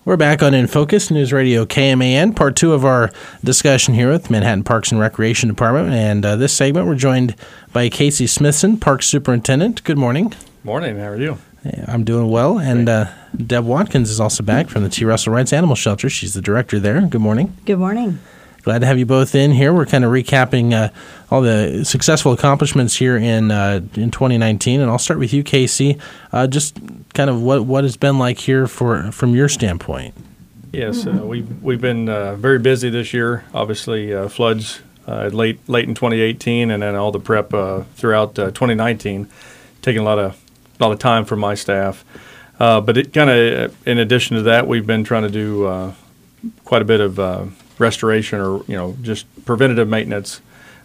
We're back on In Focus, News Radio KMAN, part two of our discussion here with Manhattan Parks and Recreation Department. And this segment, we're joined by Casey Smithson, Parks Superintendent. Good morning. Morning. How are you? I'm doing well. And Deb Watkins is also back from the T. Russell Wrights Animal Shelter. She's the director there. Good morning. Good morning. Glad to have you both in here. We're kind of recapping all the successful accomplishments here in 2019, and I'll start with you, Casey. Just kind of what it's been like here from your standpoint. Yes, we've been very busy this year. Obviously, floods late in 2018, and then all the prep throughout 2019, taking a lot of time from my staff. But it kind of, in addition to that, we've been trying to do quite a bit of restoration, or just preventative maintenance.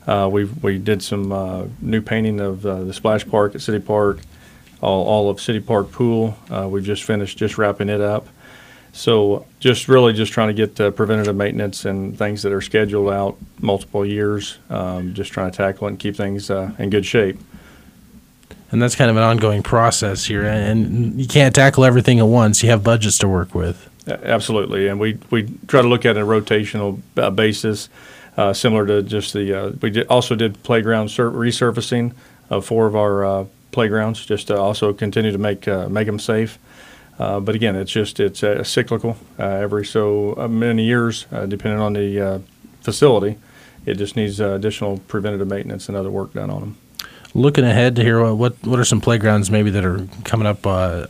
We did some new painting of the splash park at City Park, all of City Park Pool. We've just finished wrapping it up. So just trying to get preventative maintenance and things that are scheduled out multiple years. Just trying to tackle it and keep things in good shape. And that's kind of an ongoing process here, and you can't tackle everything at once. You have budgets to work with. Absolutely, and we try to look at a rotational basis, similar to just we also did playground resurfacing of 4 of our playgrounds, just to also continue to make them safe. But again, it's cyclical. Every so many years, depending on the facility, it just needs additional preventative maintenance and other work done on them. Looking ahead to here, what are some playgrounds maybe that are coming up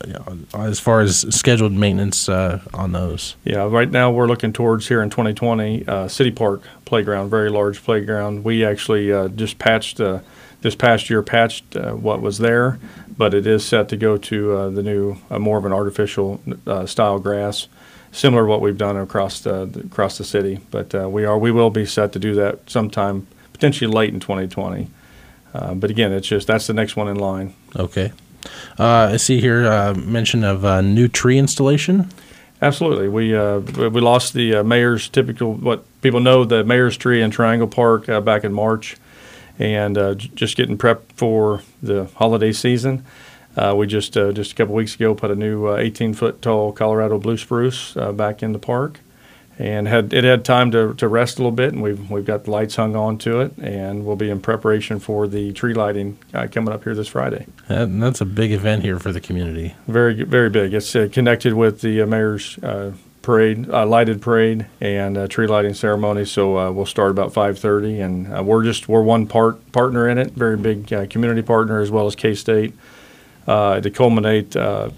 as far as scheduled maintenance on those? Yeah, right now we're looking towards here in 2020, City Park Playground, very large playground. We actually just this past year patched what was there, but it is set to go to the new, more of an artificial style grass, similar to what we've done across the city. But we will be set to do that sometime, potentially late in 2020. But again, that's the next one in line. Okay. I see here mention of new tree installation. Absolutely. We lost the mayor's typical, what people know, the mayor's tree in Triangle Park back in March, and just getting prepped for the holiday season. We just a couple weeks ago put a new 18-foot tall Colorado blue spruce back in the park. And had time to rest a little bit, and we've got the lights hung on to it, and we'll be in preparation for the tree lighting coming up here this Friday. That's a big event here for the community. Very, very big. It's connected with the mayor's parade, lighted parade, and tree lighting ceremony. So we'll start about 5:30, and we're one partner in it, very big community partner, as well as K-State. To culminate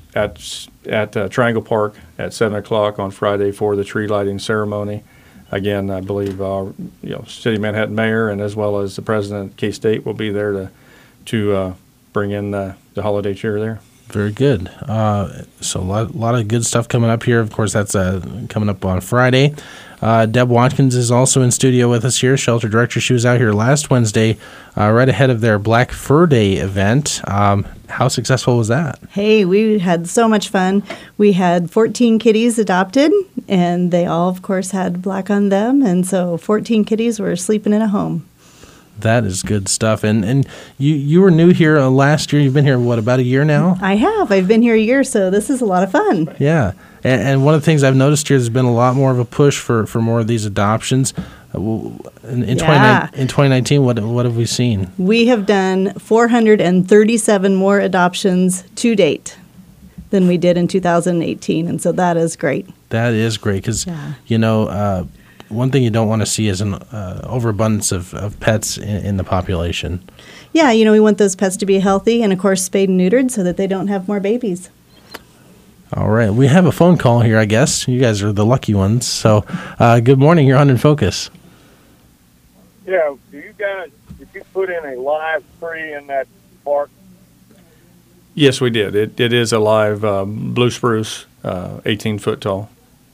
at Triangle Park at 7 o'clock on Friday for the tree lighting ceremony. Again, I believe City of Manhattan Mayor, and as well as the President of K-State, will be there to bring in the holiday cheer there. Very good. So a lot of good stuff coming up here. Of course, that's coming up on Friday. Deb Watkins is also in studio with us here, shelter director. She was out here last Wednesday, right ahead of their Black Fur Day event. How successful was that? Hey, we had so much fun. We had 14 kitties adopted, and they all, of course, had black on them. And so 14 kitties were sleeping in a home. That is good stuff. And you were new here last year. You've been here, about a year now? I have. I've been here a year, so this is a lot of fun. Yeah. And one of the things I've noticed here, there's been a lot more of a push for more of these adoptions. In 2019, what have we seen? We have done 437 more adoptions to date than we did in 2018, and so that is great. That is great because, one thing you don't want to see is an overabundance of pets in the population. Yeah, we want those pets to be healthy and, of course, spayed and neutered so that they don't have more babies. All right. We have a phone call here, I guess. You guys are the lucky ones. So, good morning. You're on In Focus. Yeah. Did you put in a live tree in that park? Yes, we did. It is a live blue spruce, 18-foot tall.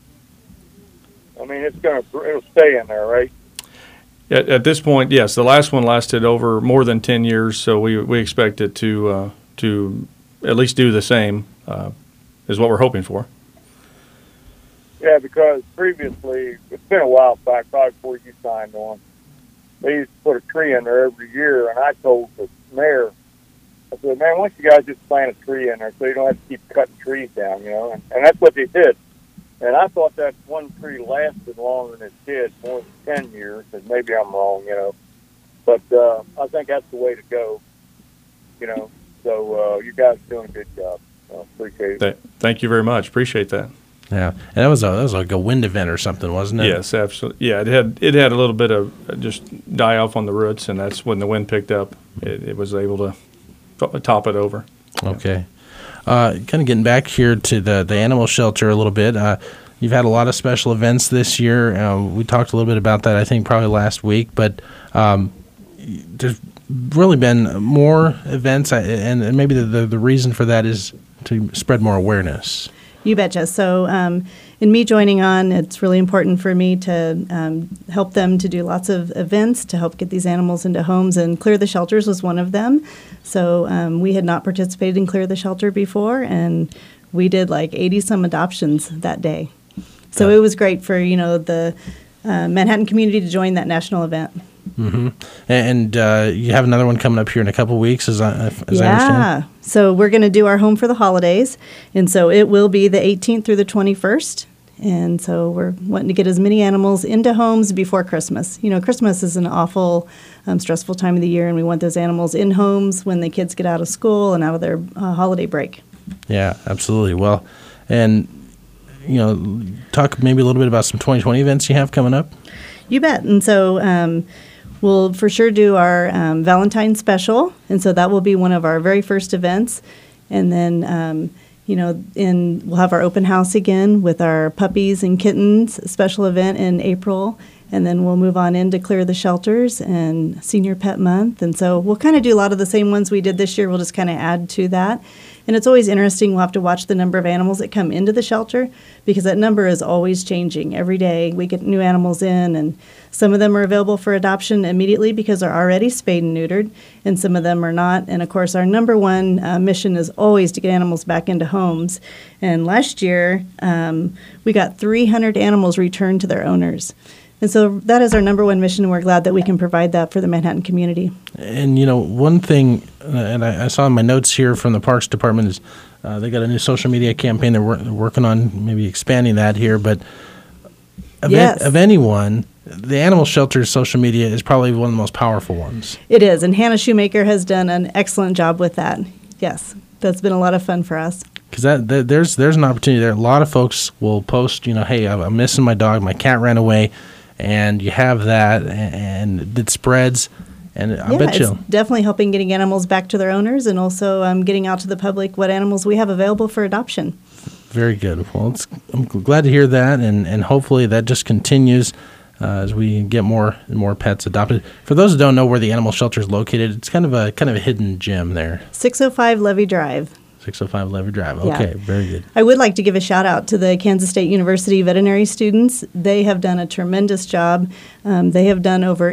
I mean, it'll stay in there, right? At this point, yes. The last one lasted over more than 10 years, so we expect it to at least do the same, is what we're hoping for. Yeah, because previously, it's been a while back, probably before you signed on, they used to put a tree in there every year, and I told the mayor, I said, man, why don't you guys just plant a tree in there so you don't have to keep cutting trees down, and that's what they did. And I thought that one tree lasted longer than it did, more than 10 years, and maybe I'm wrong, But I think that's the way to go, So you guys are doing a good job. Appreciate it. Thank you very much. Appreciate that. Yeah, and that was like a wind event or something, wasn't it? Yes, absolutely. Yeah, it had a little bit of just die off on the roots, and that's when the wind picked up. It was able to top it over. Okay. Kind of getting back here to the animal shelter a little bit. You've had a lot of special events this year. We talked a little bit about that, I think, probably last week. But there's really been more events, and maybe the reason for that is to spread more awareness. You betcha. So in me joining on, it's really important for me to help them to do lots of events to help get these animals into homes, and Clear the Shelters was one of them. So we had not participated in Clear the Shelter before, and we did like 80-some adoptions that day. So it was great for, the Manhattan community to join that national event. Mm-hmm. And you have another one coming up here in a couple weeks, as I understand. Yeah. So we're going to do our Home for the Holidays, and so it will be the 18th through the 21st. And so we're wanting to get as many animals into homes before Christmas. Christmas is an awful, stressful time of the year, and we want those animals in homes when the kids get out of school and out of their holiday break. Yeah, absolutely. Well, and, talk maybe a little bit about some 2020 events you have coming up. You bet. And so we'll for sure do our Valentine's special, and so that will be one of our very first events. And then, we'll have our open house again with our puppies and kittens special event in April. And then we'll move on into Clear the Shelters and Senior Pet Month. And so we'll kind of do a lot of the same ones we did this year. We'll just kind of add to that. And it's always interesting. We'll have to watch the number of animals that come into the shelter, because that number is always changing. Every day we get new animals in, and some of them are available for adoption immediately because they're already spayed and neutered, and some of them are not. And of course, our number one mission is always to get animals back into homes. And last year, we got 300 animals returned to their owners. And so that is our number one mission, and we're glad that we can provide that for the Manhattan community. And, one thing, and I saw in my notes here from the Parks Department, is they got a new social media campaign. They're working on maybe expanding that here. But of anyone, the animal shelter's social media is probably one of the most powerful ones. It is, and Hannah Shoemaker has done an excellent job with that. Yes, that's been a lot of fun for us. Because there's an opportunity there. A lot of folks will post, hey, I'm missing my dog, my cat ran away. And you have that, and it spreads, and I bet you. It's definitely helping getting animals back to their owners, and also getting out to the public what animals we have available for adoption. Very good. Well, I'm glad to hear that, and hopefully that just continues as we get more and more pets adopted. For those who don't know where the animal shelter is located, it's kind of a hidden gem there. 605 Levy Drive. 605 Levy Drive. Okay, very good. I would like to give a shout out to the Kansas State University veterinary students. They have done a tremendous job. They have done over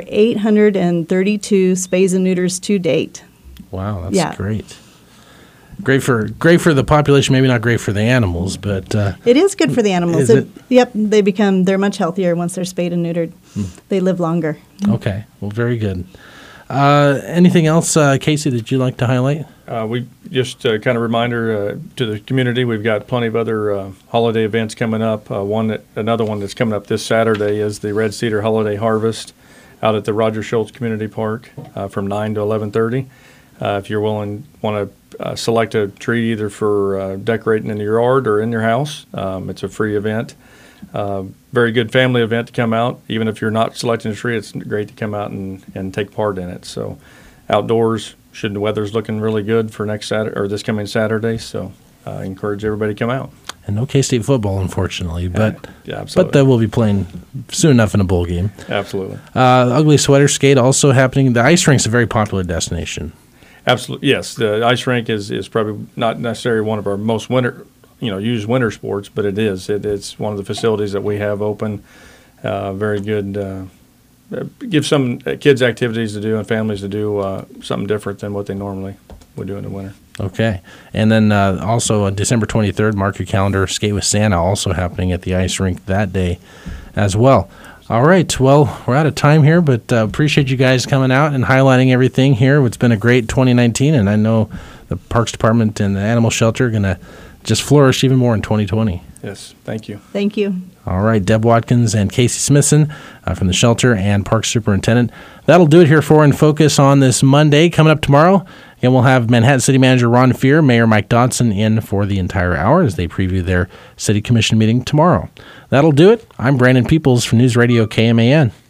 832 spays and neuters to date. Wow, that's great. Great for the population, maybe not great for the animals, but it is good for the animals. Yep, they're much healthier once they're spayed and neutered. They live longer. Okay, well, very good. Anything else, Casey, that you'd like to highlight? We just kind of reminder to the community, we've got plenty of other holiday events coming up. Another one that's coming up this Saturday is the Red Cedar Holiday Harvest out at the Roger Schultz Community Park from 9 to 11:30. If you're want to select a tree either for decorating in your yard or in your house, it's a free event. Very good family event to come out. Even if you're not selecting a tree, it's great to come out and take part in it. So outdoors, the weather's looking really good for next Saturday or this coming Saturday. So I encourage everybody to come out. And no K-State football, unfortunately, but absolutely. But they will be playing soon enough in a bowl game. Absolutely. Ugly Sweater Skate also happening. The ice rink's a very popular destination. Absolutely, yes. The ice rink is probably not necessarily one of our most used winter sports, but it is. It's one of the facilities that we have open. Very good. Give some kids activities to do and families to do something different than what they normally would do in the winter. Okay. And then also on December 23rd, mark your calendar, Skate with Santa also happening at the ice rink that day as well. All right. Well, we're out of time here, but appreciate you guys coming out and highlighting everything here. It's been a great 2019, and I know the Parks Department and the Animal Shelter are going to just flourish even more in 2020. Yes, thank you. Thank you. All right, Deb Watkins and Casey Smithson from the shelter and park superintendent. That'll do it here for In Focus on this Monday. Coming up tomorrow, again, we'll have Manhattan City Manager Ron Fear, Mayor Mike Dodson in for the entire hour as they preview their city commission meeting tomorrow. That'll do it. I'm Brandon Peoples from News Radio KMAN.